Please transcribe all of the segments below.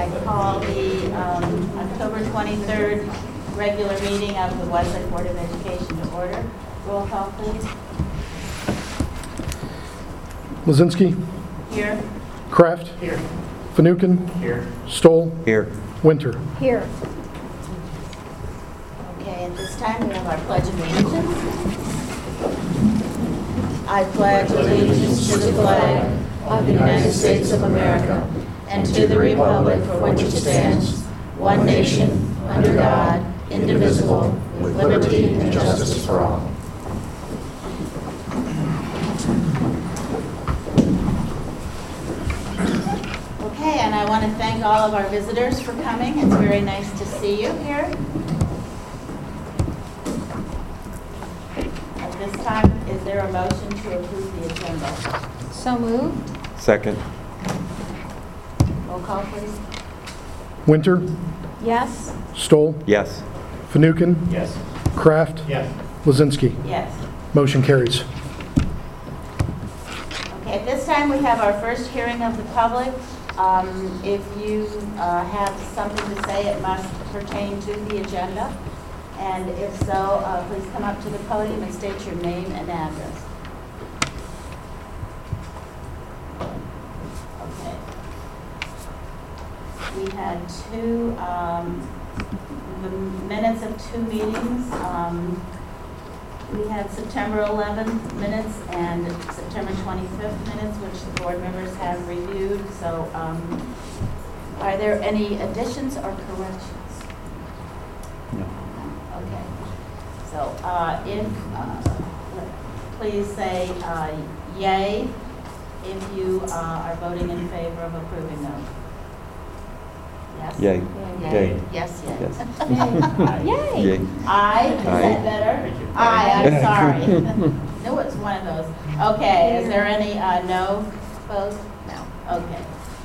I call the October 23rd regular meeting of the Westlake Board of Education to order. Roll call, please. Lazinski. Here. Kraft. Here. Finucane. Here. Stoll. Here. Winter. Here. Okay, at this time we have our Pledge of Allegiance. I pledge allegiance to the flag of the United States of America and to the republic for which it stands, one nation, under God, indivisible, with liberty and justice for all. Okay, and I want to thank all of our visitors for coming. It's very nice to see you here. At this time, is there a motion to approve the agenda? So moved. Second. Roll call, please. Winter. Yes. Stoll. Yes. Finucane. Yes. Kraft. Yes. Lazinski. Yes. Motion carries. Okay, at this time, we have our first hearing of the public. If you have something to say, it must pertain to the agenda. And if so, please come up to the podium and state your name and address. Okay. We had the minutes of two meetings. We had September 11th minutes and September 25th minutes, which the board members have reviewed. So are there any additions or corrections? No. Okay. So please say yay if you are voting in favor of approving those. Yes? Yay. Yay. Yay. Yes, yay. Yes. Yay. Yay. Aye, is that better? Aye, I'm sorry. No, it's one of those. Okay, is there any no votes? No, okay.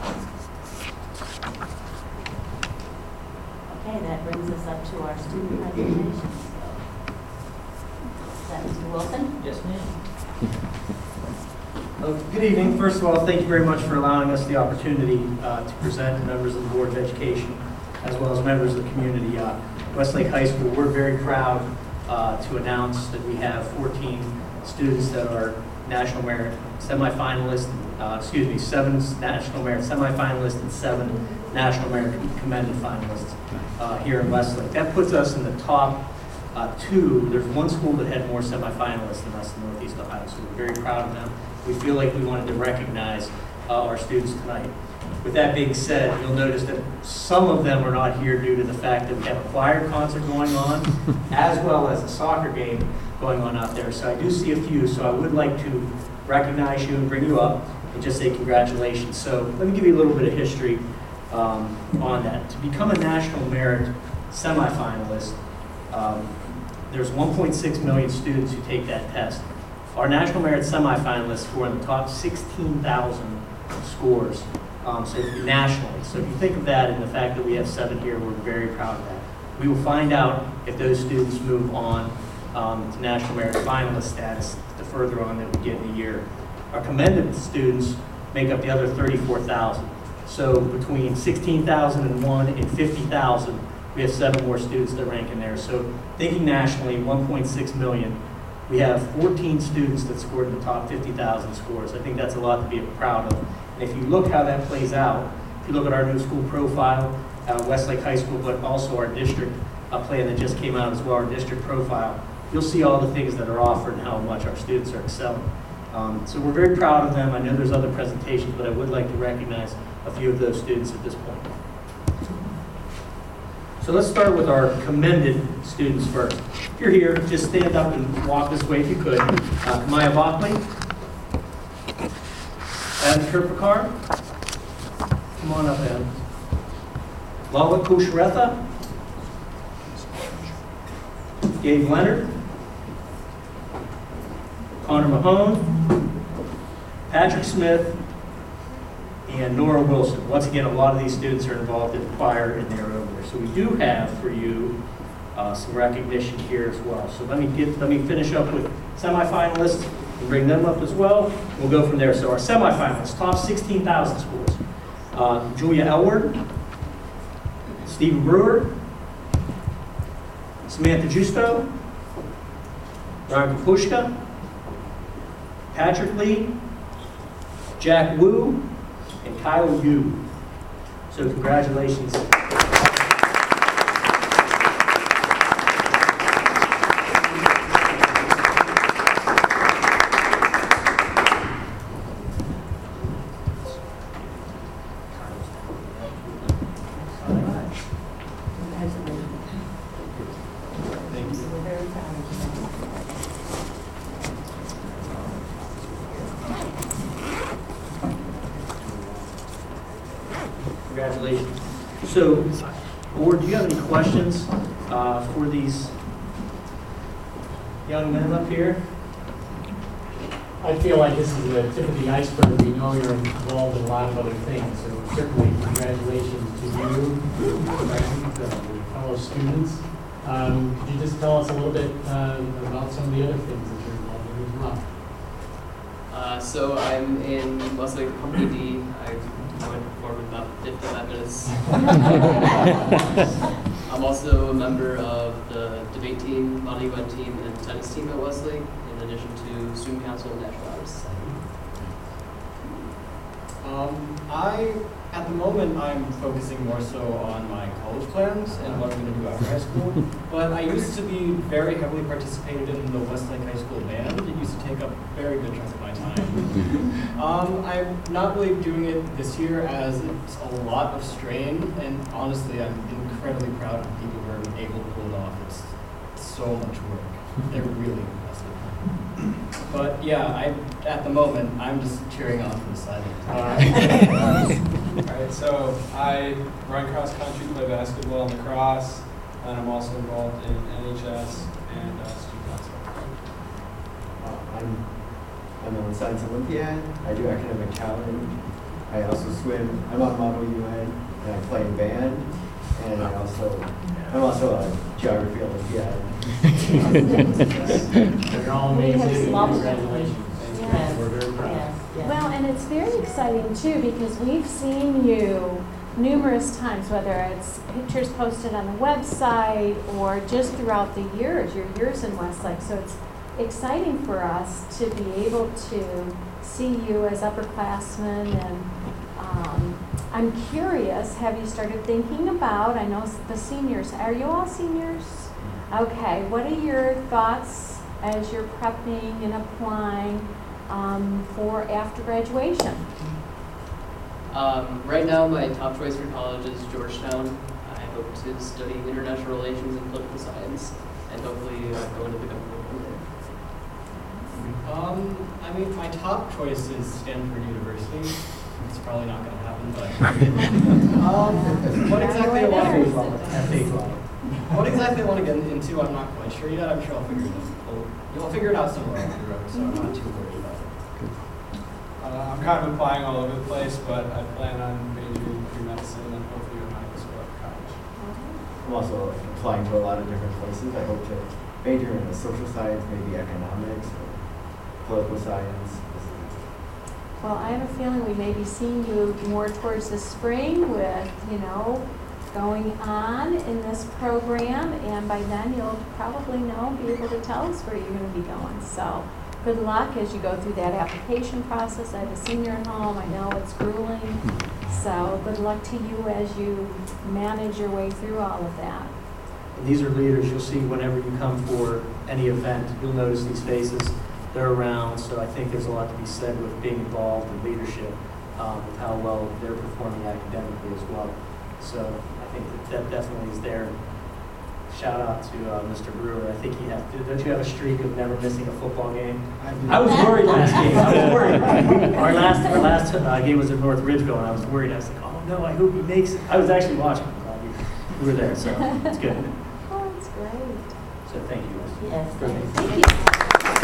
Okay, that brings us up to our student presentations. Is that Mr. Wilson? Yes, ma'am. Good evening. First of all, thank you very much for allowing us the opportunity to present to members of the Board of Education as well as members of the community. Westlake High School, we're very proud to announce that we have 14 students that are National Merit semifinalists, 7 National Merit semifinalists and 7 National Merit commended finalists here in Westlake. That puts us in the top 2. There's one school that had more semifinalists than us in Northeast Ohio, so we're very proud of them. We feel like we wanted to recognize our students tonight. With that being said, you'll notice that some of them are not here due to the fact that we have a choir concert going on, as well as a soccer game going on out there. So I do see a few, so I would like to recognize you and bring you up and just say congratulations. So let me give you a little bit of history on that. To become a National Merit semifinalist, there's 1.6 million students who take that test. Our National Merit semifinalists were in the top 16,000 scores, so nationally. So if you think of that and the fact that we have 7 here, we're very proud of that. We will find out if those students move on to National Merit finalist status the further on that we get in the year. Our commended students make up the other 34,000. So between 16,001 and 50,000, we have 7 more students that rank in there. So thinking nationally, 1.6 million. We have 14 students that scored in the top 50,000 scores. I think that's a lot to be proud of. And if you look how that plays out, if you look at our new school profile, Westlake High School, but also our district plan that just came out as well, our district profile, you'll see all the things that are offered and how much our students are excelling. So we're very proud of them. I know there's other presentations, but I would like to recognize a few of those students at this point. So let's start with our commended students first. If you're here, just stand up and walk this way if you could. Maya Bockley. Adam Kirpikar. Come on up, Adam. Lala Kusharetha. Gabe Leonard. Connor Mahone. Patrick Smith. And Nora Wilson. Once again, a lot of these students are involved in the choir and they're over there. So we do have for you some recognition here as well. So let me finish up with semifinalists and bring them up as well. We'll go from there. So our semifinalists, top 16,000 schools. Julia Elward, Stephen Brewer, Samantha Justo, Ron Kapushka, Patrick Lee, Jack Wu, and Kyle Yu. So congratulations. Congratulations. So, board, do you have any questions for these young men up here? I feel like this is the tip of the iceberg. We know you're involved in a lot of other things, so certainly congratulations to you, your fellow students. Could you just tell us a little bit about some of the other things that you're involved in as well? So I'm in Westlake Company D. I joined before with about 55 minutes. I'm also a member of the debate team, Model UN team, and tennis team at Westlake, in addition to Student Council and National Honor Society. At the moment, I'm focusing more so on my college plans and what I'm going to do after high school. But I used to be very heavily participated in the Westlake High School band. It used to take up a very good chunk of my time. I'm not really doing it this year as it's a lot of strain, and honestly, I'm incredibly proud of the people who are able to pull it off. It's so much work. They're really impressive. But yeah, at the moment, I'm just cheering on from the sidelines. All right, so I run cross country, play basketball and lacrosse, and I'm also involved in NHS and student council. I'm on Science Olympiad. I do academic challenge. I also swim. I'm on Model UN, and I play in band. And I'm also a geography Olympiad. You're all We have amazing. loved Congratulations. Yes. We're very proud. Yes, yes. Well, and it's very exciting too, because we've seen you numerous times, whether it's pictures posted on the website or just throughout the years, your years in Westlake. So it's exciting for us to be able to see you as upperclassmen. And I'm curious, have you started thinking about, I know the seniors, are you all seniors? Okay, what are your thoughts as you're prepping and applying for after graduation? Right now, my top choice for college is Georgetown. I hope to study international relations and political science, and hopefully go into the government from there. I mean, my top choice is Stanford University. It's probably not going to happen, but what exactly I want to get into, I'm not quite sure yet. I'm sure I'll figure it out. You'll figure it out somewhere along the road, so I'm not too worried about it. I'm kind of applying all over the place, but I plan on majoring in pre-medicine and hopefully go to medical school after college. I'm also applying to a lot of different places. I hope to major in social science, maybe economics or political science. Well, I have a feeling we may be seeing you more towards the spring with, going on in this program, and by then you'll probably be able to tell us where you're going to be going. So good luck as you go through that application process. I have a senior at home. I know it's grueling. So good luck to you as you manage your way through all of that. And these are leaders you'll see whenever you come for any event. You'll notice these faces. They're around, so I think there's a lot to be said with being involved in leadership, with how well they're performing academically as well. So I think that definitely is there. Shout out to Mr. Brewer. I think don't you have a streak of never missing a football game? I was worried last game. I was worried. Our last game was at North Ridgeville, and I was worried. I was like, oh no, I hope he makes it. I was actually watching. We were there, so it's good. Oh, it's great. So thank you. Yes, Perfect. thank you.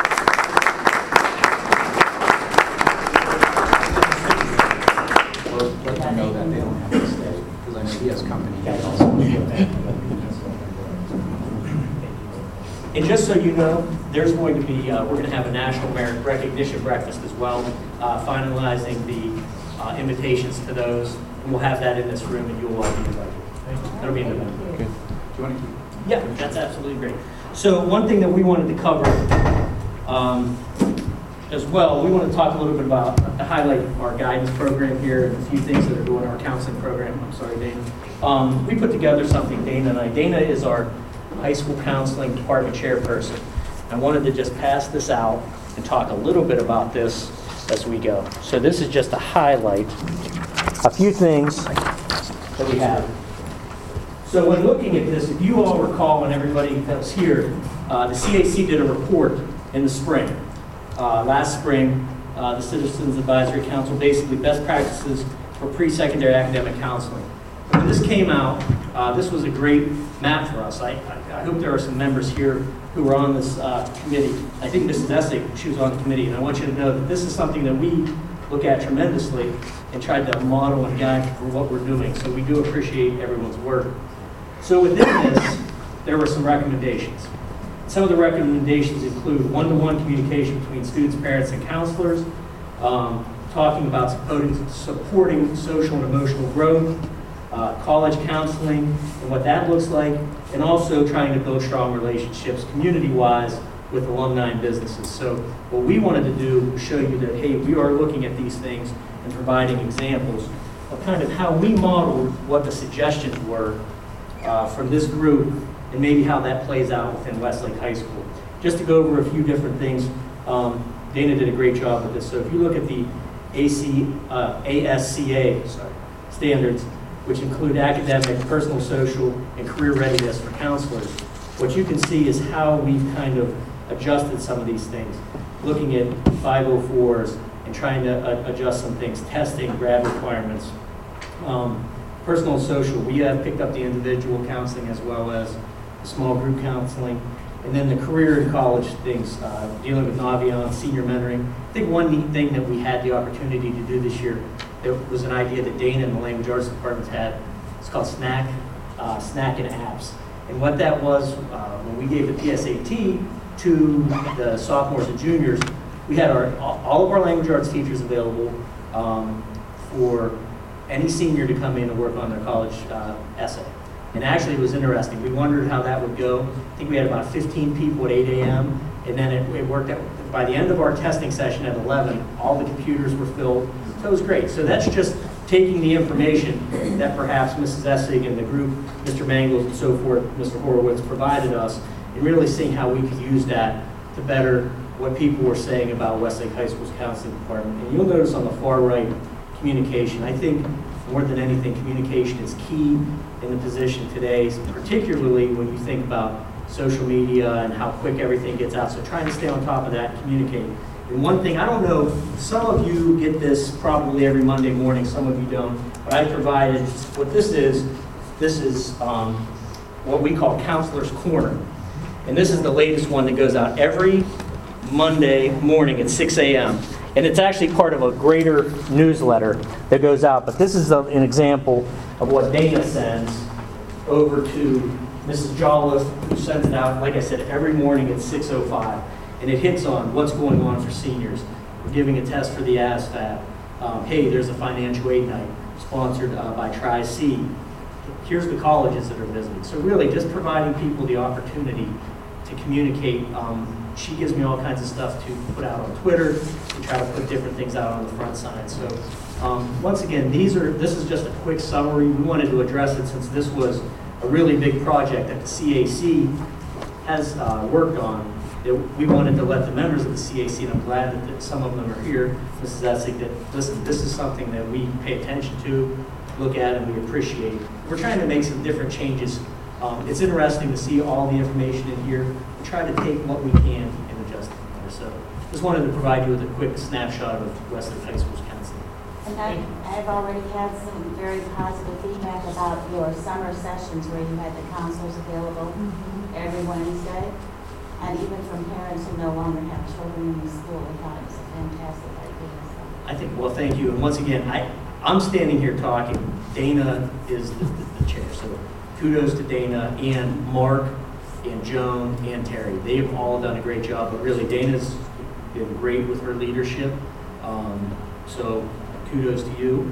Let them know that they don't have to stay, because I know he has company also. And just so you know, there's going to be, we're going to have a National Merit Recognition Breakfast as well, finalizing the invitations to those. And we'll have that in this room, and you'll all be invited. That'll be in November. Thank you. Do you want to keep? Yeah, that's absolutely great. So one thing that we wanted to cover as well, we want to talk a little bit about, to highlight our guidance program here and a few things that are going on our counseling program. I'm sorry, Dana. We put together something, Dana and I. Dana is our high school counseling department chairperson. I wanted to just pass this out and talk a little bit about this as we go. So this is just to highlight a few things that we have. So when looking at this, if you all recall when everybody that was here, the CAC did a report in the spring. Last spring, the Citizens Advisory Council, basically best practices for pre-secondary academic counseling. When this came out, this was a great map for us. I hope there are some members here who were on this committee. I think Mrs. Essig, she was on the committee, and I want you to know that this is something that we look at tremendously and try to model and guide for what we're doing. So we do appreciate everyone's work. So within this, there were some recommendations. Some of the recommendations include one-to-one communication between students, parents, and counselors, talking about supporting social and emotional growth, college counseling, and what that looks like, and also trying to build strong relationships community-wise with alumni and businesses. So what we wanted to do was show you that, hey, we are looking at these things and providing examples of kind of how we modeled what the suggestions were from this group, and maybe how that plays out within Westlake High School. Just to go over a few different things, Dana did a great job with this. So if you look at the ASCA standards, which include academic, personal, social, and career readiness for counselors, what you can see is how we've kind of adjusted some of these things, looking at 504s and trying to adjust some things, testing, grad requirements. Personal and social, we have picked up the individual counseling as well as small group counseling. And then the career and college things, dealing with Naviance, senior mentoring. I think one neat thing that we had the opportunity to do this year, there was an idea that Dana and the language arts departments had. It's called Snack and Apps. And what that was, when we gave the PSAT to the sophomores and juniors, we had all of our language arts teachers available for any senior to come in and work on their college essay. And actually it was interesting. We wondered how that would go. I think we had about 15 people at 8 a.m. And then it worked out. By the end of our testing session at 11, all the computers were filled. So it was great. So that's just taking the information that perhaps Mrs. Essig and the group, Mr. Mangles and so forth, Mr. Horowitz provided us, and really seeing how we could use that to better what people were saying about Westlake High School's counseling department. And you'll notice on the far right, communication. I think more than anything, communication is key in the position today, particularly when you think about social media and how quick everything gets out. So trying to stay on top of that and communicate. And one thing, I don't know, some of you get this probably every Monday morning, some of you don't, but I provided, what this is what we call Counselor's Corner. And this is the latest one that goes out every Monday morning at 6 a.m. And it's actually part of a greater newsletter that goes out. But this is an example of what Dana sends over to Mrs. Jolliffe, who sends it out, like I said, every morning at 6:05. And it hits on what's going on for seniors. We're giving a test for the ASVAB. Hey, there's a financial aid night sponsored by Tri-C. Here's the colleges that are visiting. So really just providing people the opportunity to communicate. She gives me all kinds of stuff to put out on Twitter, to try to put different things out on the front side. So once again, this is just a quick summary. We wanted to address it since this was a really big project that the CAC has worked on. We wanted to let the members of the CAC, and I'm glad that some of them are here, Mrs. Essig, that listen, this is something that we pay attention to, look at, and we appreciate. We're trying to make some different changes. It's interesting to see all the information in here and try to take what we can and adjust it from there. So just wanted to provide you with a quick snapshot of Westlake High School's counseling. And I've already had some very positive feedback about your summer sessions where you had the counselors available every Wednesday. And even from parents who no longer have children in the school, I thought it was a fantastic idea. So. I think, well, thank you. And once again, I'm standing here talking. Dana is the chair. So kudos to Dana and Mark and Joan and Terry. They've all done a great job, but really Dana's been great with her leadership. So kudos to you. And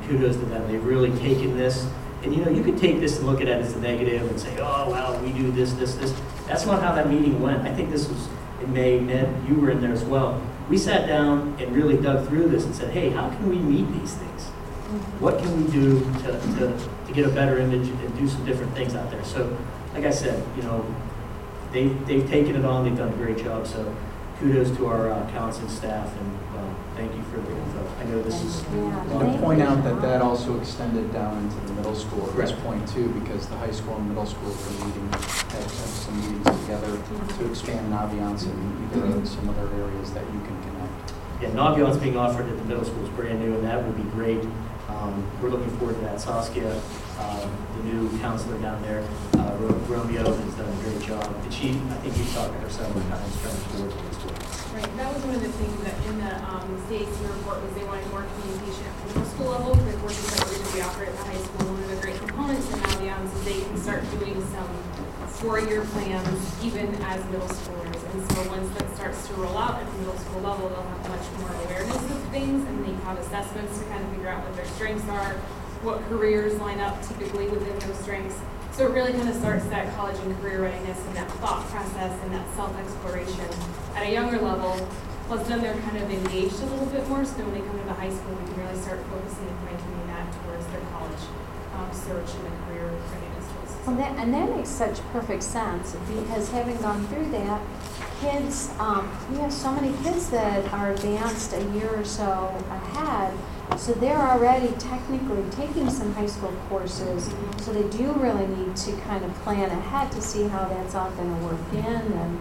kudos to them. They've really taken this, and you know, you could take this and look at it as a negative and say, oh, well, we do this, this, this. That's not how that meeting went. I think this was in May. Ned, you were in there as well. We sat down and really dug through this and said, hey, how can we meet these things? What can we do to get a better image and do some different things out there? So, like I said, you know, they've taken it on. They've done a great job. So, kudos to our counseling staff, and thank you for the info. I know this is. I want to point out that that also extended down into the middle school at this point too, because the high school and middle school are meeting, have some meetings together to expand Naviance in either some other areas that you can connect. Yeah, Naviance being offered at the middle school is brand new, and that would be great. We're looking forward to that. Saskia, the new counselor down there, Romeo has done a great job. And she, I think you talked to her several times trying to forward to this work. Right, that was one of the things that in the CAC report was they wanted more communication at the middle school level, because courses that were going to be offered at the high school, one of the great components in Naviance is they can start doing some 4-year plans even as middle schoolers. And so once that starts to roll out at the middle school level, they'll have much more awareness of things, and they have assessments to kind of figure out what their strengths are, what careers line up typically within those strengths. So it really kind of starts that college and career readiness and that thought process and that self-exploration at a younger level. Plus then they're kind of engaged a little bit more, so when they come to the high school, we can really start focusing and pointing that towards their college search and the career readiness choices. Well, and that makes such perfect sense, because having gone through that, kids, we have so many kids that are advanced a year or so ahead, so they're already technically taking some high school courses, so they do really need to kind of plan ahead to see how that's all going to work in,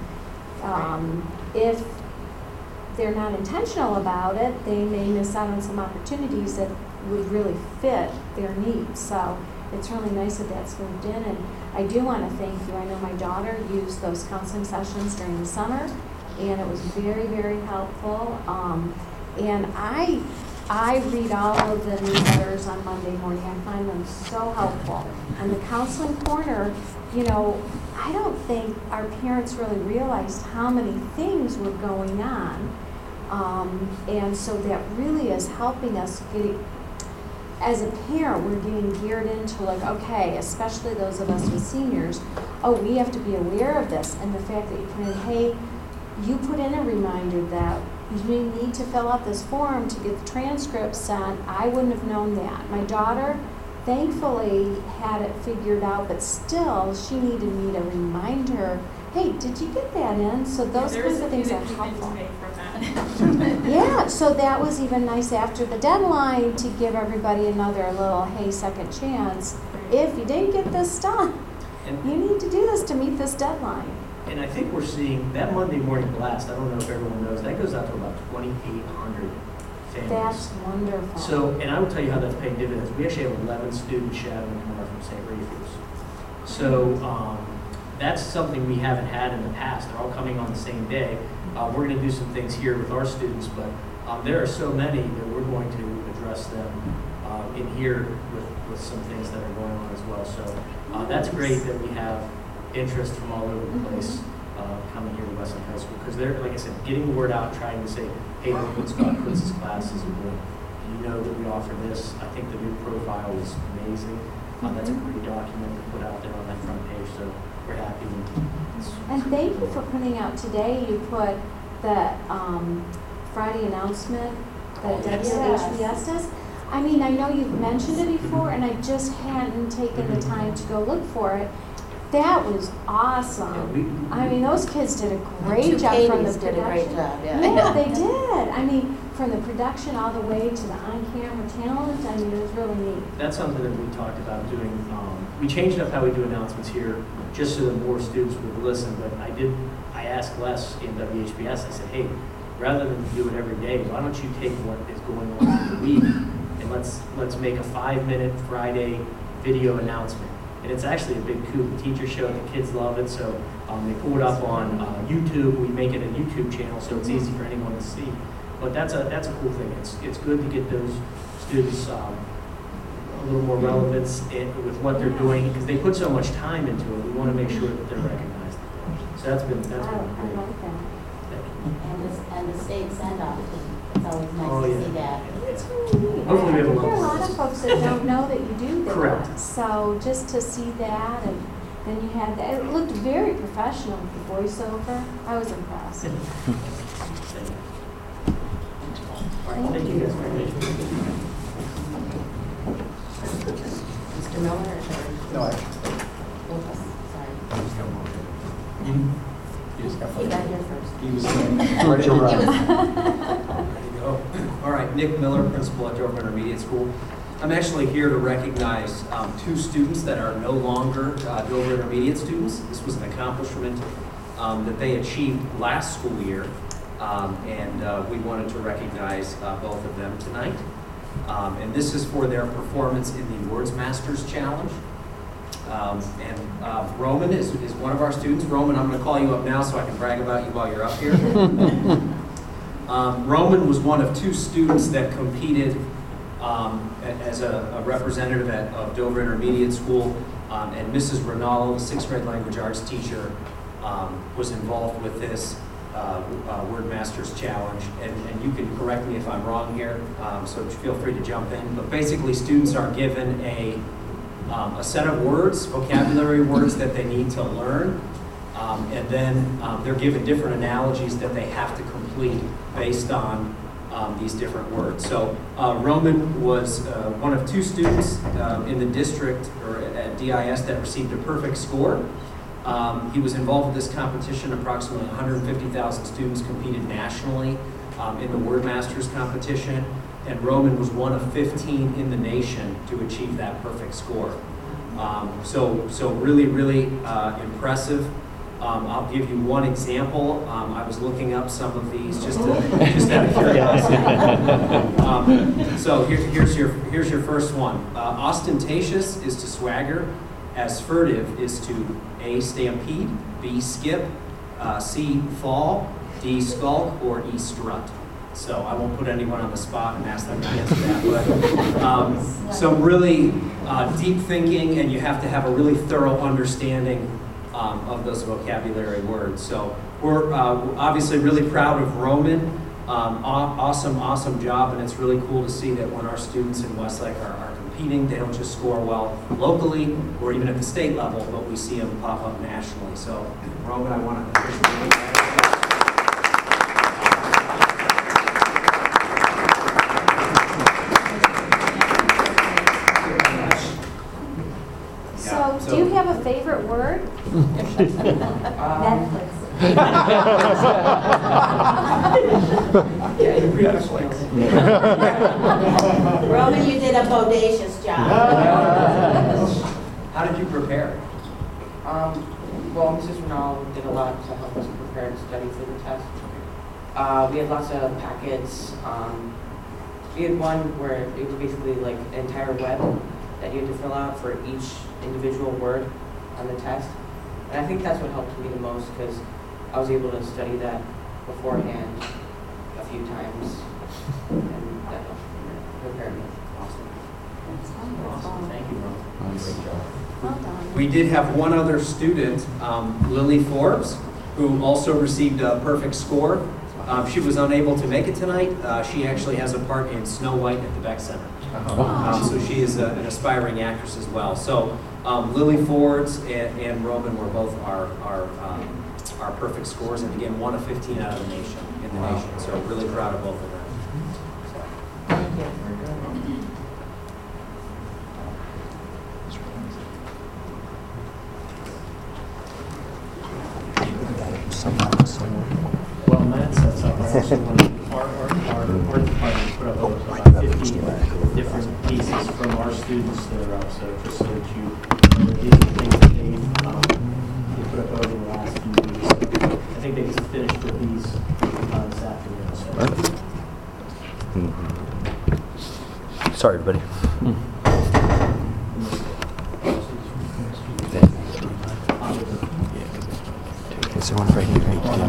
and if they're not intentional about it, they may miss out on some opportunities that would really fit their needs. So it's really nice that that's moved in, and I do want to thank you. I know my daughter used those counseling sessions during the summer, and it was very, very helpful. And I read all of the newsletters on Monday morning. I find them so helpful. And the Counseling Corner, you know, I don't think our parents really realized how many things were going on. And so that really is helping us get, as a parent, we're getting geared into like, okay, especially those of us with seniors, oh, we have to be aware of this. And the fact that you put in, hey, you put in a reminder that you need to fill out this form to get the transcript sent. I wouldn't have known that. My daughter, thankfully, had it figured out, but still, she needed me to remind her, hey, did you get that in? So those kinds of things are helpful. Yeah, so that was even nice after the deadline to give everybody another little, hey, second chance. If you didn't get this done, you need to do this to meet this deadline. And I think we're seeing that Monday morning blast, I don't know if everyone knows, that goes out to about 2,800 families. That's wonderful. So, and I will tell you how that's paying dividends. We actually have 11 students shadowing tomorrow from St. Raphael's. So that's something we haven't had in the past. They're all coming on the same day. We're going to do some things here with our students, but there are so many that we're going to address them in here with some things that are going on as well. So that's great that we have interest from all over the place coming here to Westlake High School, because they're, like I said, getting the word out, trying to say, hey, look what Scott Kuntz's classes are doing. You know that we offer this. I think the new profile is amazing. That's a great document to put out there on that front page, so we're happy. And thank you for putting out today. You put the Friday announcement that WHBS does. I mean, I know you've mentioned it before, and I just hadn't taken the time to go look for it. That was awesome. I mean, those kids did a great job from the production. Did a great job, Yeah, they did. I mean, from the production all the way to the on-camera talent, I mean, it was really neat. That's something that we talked about doing. We changed up how we do announcements here, just so that more students would listen. But I asked Les in WHBS, I said, hey, rather than do it every day, why don't you take what is going on in the week and let's make a 5-minute Friday video announcement. And it's actually a big coup. The teachers show it, the kids love it, so they pull it up on YouTube. We make it a YouTube channel, so it's easy for anyone to see. But that's a cool thing. It's good to get those students a little more relevance with what they're doing, because they put so much time into it. We want to make sure that they're recognized. So that's been great. I like that. And the state send-off, it's always nice to see that. That's really neat. Hopefully we have a There are a lot lot of of folks that don't know that you do that. Correct. So just to see that, and then you had that, it looked very professional, the voiceover. I was impressed. Thank you guys very much. Mr. Miller or Sherry? No, actually. Sorry. You just got He got here first. He was ready to run. Ready to go. All right, Nick Miller, principal at Dover Intermediate School. I'm actually here to recognize two students that are no longer Dover Intermediate students. This was an accomplishment that they achieved last school year, and we wanted to recognize both of them tonight. And this is for their performance in the Words Masters Challenge. Roman is one of our students. Roman, I'm going to call you up now so I can brag about you while you're up here. Roman was one of two students that competed as a representative of Dover Intermediate School, and Mrs. Ronaldo, the 6th grade language arts teacher, was involved with this Word Masters Challenge. And you can correct me if I'm wrong here, so feel free to jump in. But basically, students are given a set of words, vocabulary words that they need to learn, and then they're given different analogies that they have to complete based on these different words. So Roman was one of two students in the district or at DIS that received a perfect score. He was involved with this competition. Approximately 150,000 students competed nationally in the Word Masters competition, and Roman was one of 15 in the nation to achieve that perfect score. So really, really impressive. I'll give you one example. I was looking up some of these just out of curiosity. So here's your first one. Ostentatious is to swagger, as furtive is to A, stampede, B, skip, C, fall, D, skulk, or E, strut. So I won't put anyone on the spot and ask them to answer that, but some really deep thinking, and you have to have a really thorough understanding of those vocabulary words. So we're obviously really proud of Roman. Awesome job, and it's really cool to see that when our students in Westlake are competing, they don't just score well locally or even at the state level, but we see them pop up nationally. So Roman, I want to appreciate that. So, do you have a favorite word? Netflix. Roman, you did a bodacious job. How did you prepare? Well, Mrs. Ronaldo did a lot to help us prepare and study for the test. We had lots of packets. We had one where it was basically like an entire web that you had to fill out for each individual word on the test. And I think that's what helped me the most, because I was able to study that beforehand a few times, and that helped prepare me. Awesome. Thank you, Roman. Great job. Well done. We did have one other student, Lily Forbes, who also received a perfect score. She was unable to make it tonight. She actually has a part in Snow White at the Beck Center. So she is an aspiring actress as well. So Lily Forbes and Roman were both our perfect scores, and again, 1 of 15 out of the nation, in the nation. So really proud of both of them. Thank you. Well, Matt sets up, our art department put up about 50 different pieces from our students that are up, so just so that these are things that they put up over the last few weeks. I think they just finished with these this afternoon. So. Sorry, everybody. Is there one right here?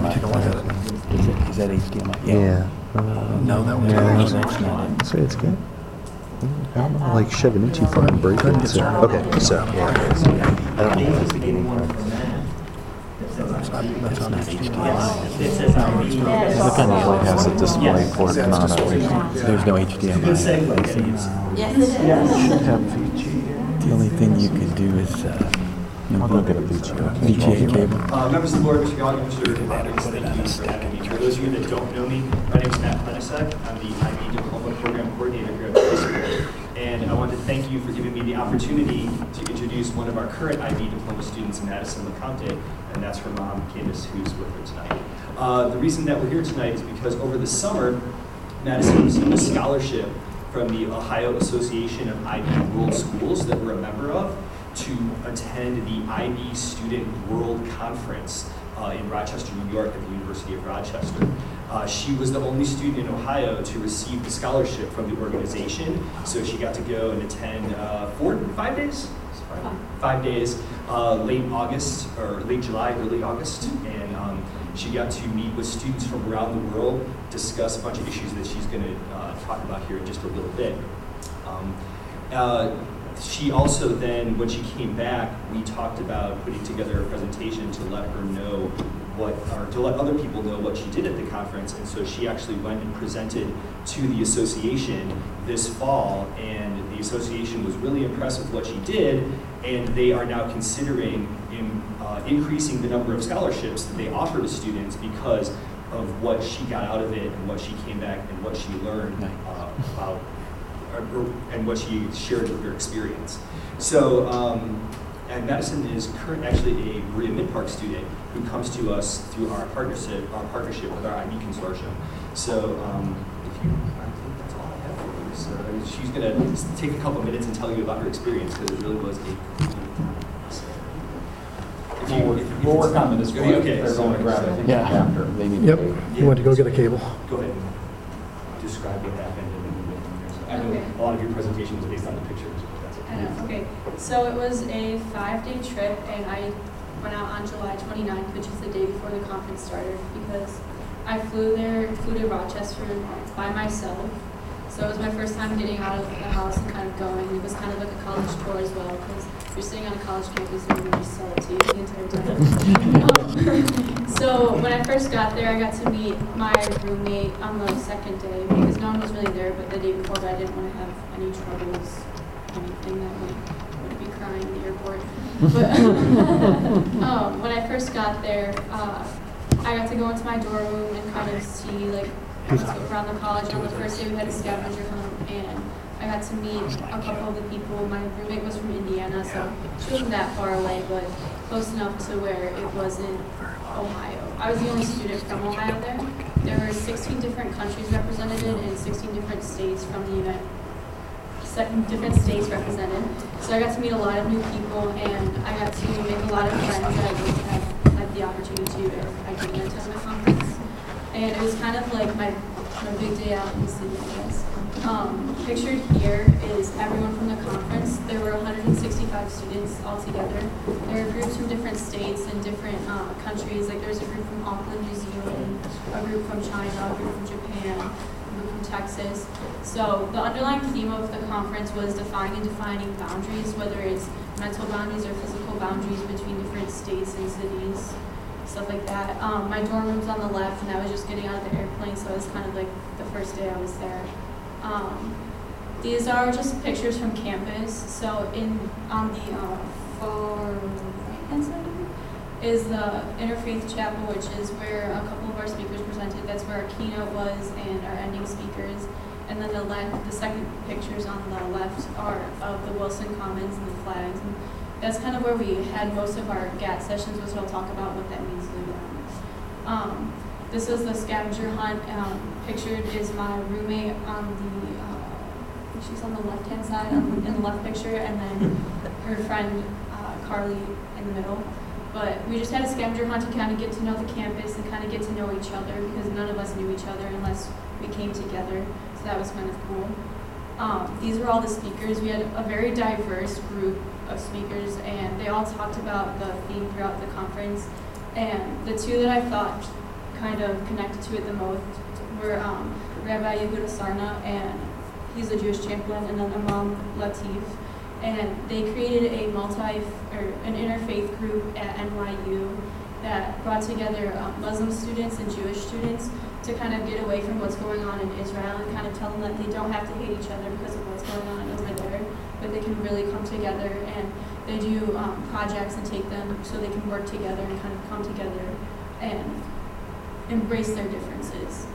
Is that HDMI? Yeah. No, that was not. So it's good. I don't know, like shoving it too far and breaking it. So, okay, so yeah. I don't know if it's the beginning part. That's on HDMI. It says IB. Look on the it has a display Yes. port, not a, there's no HDMI. Good segue. Yes, it is. Should have VGA. The only thing you could do is, I'll go get a VGA. VGA cable. Members of the board, Mr. Gallagher, Mr. Rodriguez, thank you for having me. For those of you that don't know me, my name is Matt Plenasek. I'm the IB Diploma Program Coordinator here at the high school. And I want to thank you for giving me the opportunity to introduce one of our current IB Diploma students, Madison LeConte, and that's her mom, Candace, who's with her tonight. The reason that we're here tonight is because over the summer, Madison received a scholarship from the Ohio Association of IB World Schools that we're a member of to attend the IB Student World Conference in Rochester, New York at the University of Rochester. She was the only student in Ohio to receive the scholarship from the organization, so she got to go and attend 5 days? 5 days, late August, or late July, early August, and she got to meet with students from around the world, discuss a bunch of issues that she's going to talk about here in just a little bit. She also then, when she came back, we talked about putting together a presentation to let her know what, or to let other people know what she did at the conference, and so she actually went and presented to the association this fall, and the association was really impressed with what she did, and they are now considering increasing the number of scholarships that they offer to students because of what she got out of it and what she came back and what she learned about and what she shared with her experience. So, and Madison is actually a Berea Mid-Park student who comes to us through our partnership with our IB consortium. So, I think that's all I have for you. So, she's going to take a couple minutes and tell you about her experience because it really was a We'll work on the display. Okay, They're going to grab it, I think, Yeah. after. They need Yep, you want to go get a cable. Go ahead and describe what happened. I know a lot of your presentation was based on the pictures. But that's okay. I know, okay. So it was a 5-day trip, and I went out on July 29th, which is the day before the conference started, because I flew to Rochester by myself. So it was my first time getting out of the house and kind of going. It was kind of like a college tour as well, because you're sitting on a college campus and you're just sell it to you the entire time. So when I first got there, I got to meet my roommate on the second day, because no one was really there, but the day before that I didn't want to have any troubles, anything that would be crying in the airport. But when I first got there, I got to go into my dorm room and kind of see like around the college. On the first day we had a scavenger hunt, and I got to meet a couple of the people. My roommate was from Indiana, so she wasn't that far away, but close enough to where it wasn't Ohio. I was the only student from Ohio there. There were 16 different countries represented and 16 different states from the different states represented. So I got to meet a lot of new people, and I got to make a lot of friends that I wouldn't have had the opportunity to if I didn't attend the conference. And it was kind of like my big day out in the city, I guess. Pictured here is everyone from the conference. There were 165 students altogether. There were groups from different states and different countries. Like there's a group from Auckland, New Zealand, a group from China, a group from Japan, a group from Texas. So the underlying theme of the conference was defining boundaries, whether it's mental boundaries or physical boundaries between different states and cities, stuff like that. My dorm room's on the left, and I was just getting out of the airplane, so it was kind of like the first day I was there. These are just pictures from campus. So on the far right-hand side is the Interfaith Chapel, which is where a couple of our speakers presented. That's where our keynote was and our ending speakers. And then the second pictures on the left are of the Wilson Commons and the flags. And that's kind of where we had most of our GAT sessions, which I'll talk about what that means later on. This is the scavenger hunt. Pictured is my roommate on she's on the left-hand side in the left picture, and then her friend Carly in the middle. But we just had a scavenger hunt to kind of get to know the campus and kind of get to know each other, because none of us knew each other unless we came together. So that was kind of cool. These were all the speakers. We had a very diverse group of speakers, and they all talked about the theme throughout the conference. And the two that I thought kind of connected to it the most were Rabbi Yehuda Sarna, and he's a Jewish chaplain, and then Imam Latif. And they created an interfaith group at NYU, that brought together Muslim students and Jewish students to kind of get away from what's going on in Israel and kind of tell them that they don't have to hate each other because of what's going on over there, but they can really come together, and they do projects and take them so they can work together and kind of come together and embrace their differences.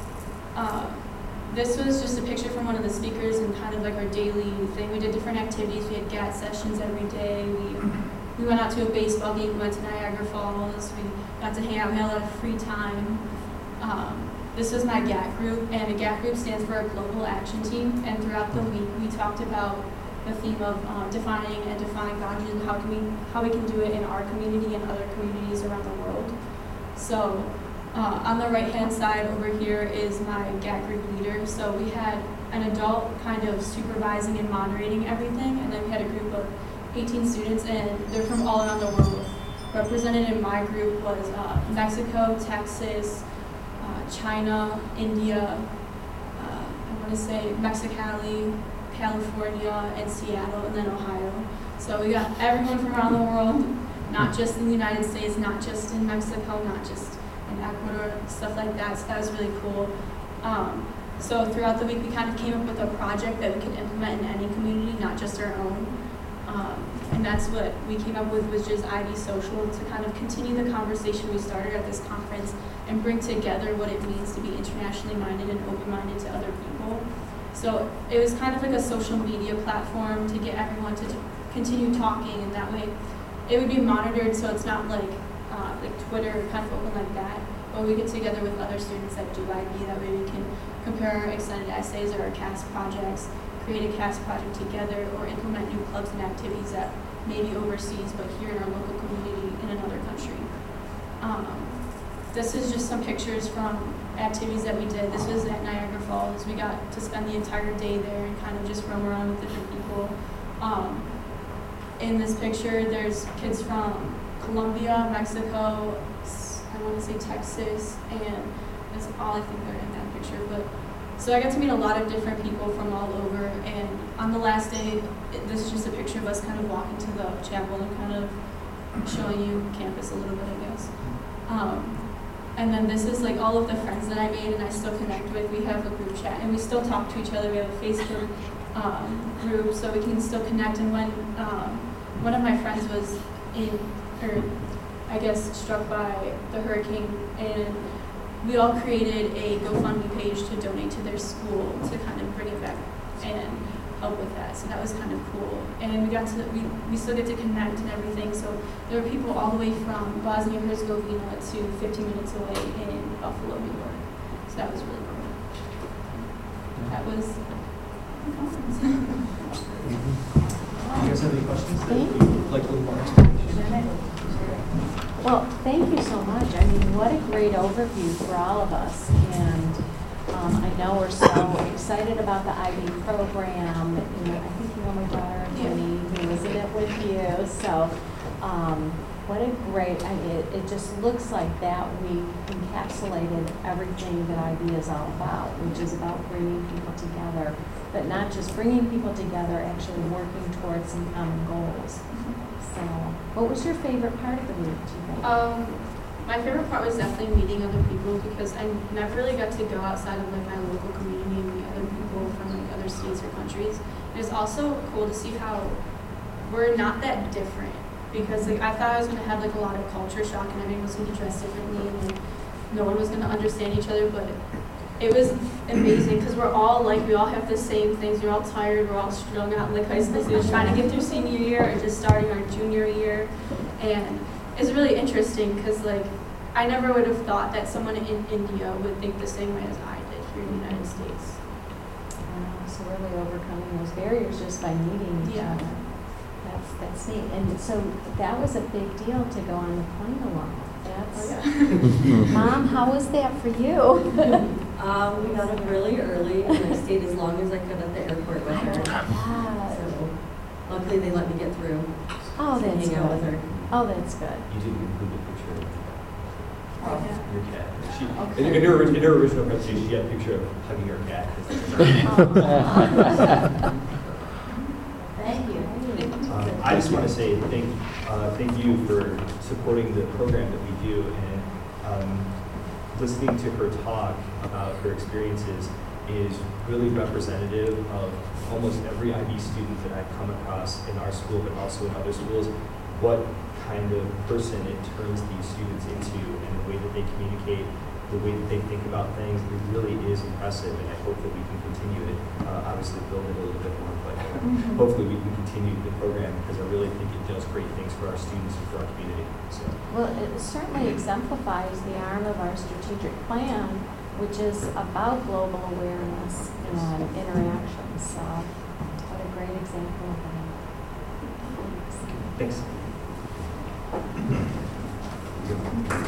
This was just a picture from one of the speakers and kind of like our daily thing. We did different activities. We had GAT sessions every day. We went out to a baseball game. We went to Niagara Falls. We got to hang out. We had a lot of free time. This was my GAT group, and a GAT group stands for a Global Action Team. And throughout the week, we talked about the theme of defining and defying boundaries and how we can do it in our community and other communities around the world. So on the right-hand side over here is my GAT group leader. So we had an adult kind of supervising and moderating everything, and then we had a group of 18 students, and they're from all around the world. Represented in my group was Mexico, Texas, China, India, I want to say Mexicali, California, and Seattle, and then Ohio. So we got everyone from around the world, not just in the United States, not just in Mexico, not just in Ecuador, stuff like that. So that was really cool. So throughout the week, we kind of came up with a project that we could implement in any community, not just our own. And that's what we came up with, was just IB Social, to kind of continue the conversation we started at this conference and bring together what it means to be internationally minded and open-minded to other people. So it was kind of like a social media platform to get everyone to continue talking, and that way it would be monitored, so it's not like Twitter kind of open like that, but we get together with other students that do IB. That way we can compare our extended essays or our CAS projects, create a CAS project together, or implement new clubs and activities that may be overseas but here in our local community in another country. This is just some pictures from activities that we did. This was at Niagara Falls. We got to spend the entire day there and kind of just roam around with different people. In this picture, there's kids from Colombia, Mexico, I want to say Texas, and that's all I think they're in that picture. But so I got to meet a lot of different people from all over, and on the last day, this is just a picture of us kind of walking to the chapel and kind of showing you campus a little bit, I guess. And then this is like all of the friends that I made and I still connect with. We have a group chat and we still talk to each other. We have a Facebook group, so we can still connect. And when one of my friends was struck by the hurricane, and we all created a GoFundMe page to donate to their school to kind of bring it back and help with that. So that was kind of cool. And we still get to connect and everything. So there were people all the way from Bosnia and Herzegovina to 15 minutes away in Buffalo, New York. So that was really cool. That was the conference. You guys have any questions that Thank you'd like a little more explanation? Well, thank you so much. I mean, what a great overview for all of us. And I know we're so excited about the IB program. You know, I think you know my daughter, Jenny, who was in it with you. So what a great, I mean, it just looks like that week encapsulated everything that IB is all about, which is about bringing people together, but not just bringing people together, actually working towards some common goals. So what was your favorite part of the week, do you think? My favorite part was definitely meeting other people, because I never really got to go outside of like my local community and meet other people from like other states or countries. It was also cool to see how we're not that different, because like I thought I was going to have like a lot of culture shock and everyone was going to dress differently and like no one was going to understand each other, but it was amazing because we're all like, we all have the same things. We're all tired. We're all strung out like high school students trying to get through senior year or just starting our junior year. And it's really interesting because like I never would have thought that someone in India would think the same way as I did here in the United States. So really overcoming those barriers just by meeting each other. That's neat. And so that was a big deal to go on the plane alone. Mom, how was that for you? We got up really early and I stayed as long as I could at the airport with her. So luckily they let me get through. Oh, that's hang out with good. her. Oh, that's good. You didn't include a picture of your cat. She, Okay. in her original presentation, she had a picture of hugging her cat. Thank you. I just want to say thank you for supporting the program that we do, and listening to her talk about her experiences is really representative of almost every IB student that I've come across in our school, but also in other schools, what kind of person it turns these students into, and the way that they communicate, the way that they think about things. It really is impressive, and I hope that we can continue it. Obviously build it a little bit more, but hopefully we can continue the program, because I really think it does great things for our students and for our community. So. Well, it certainly exemplifies the arm of our strategic plan, which is about global awareness and interaction. So, what a great example of that. Thanks.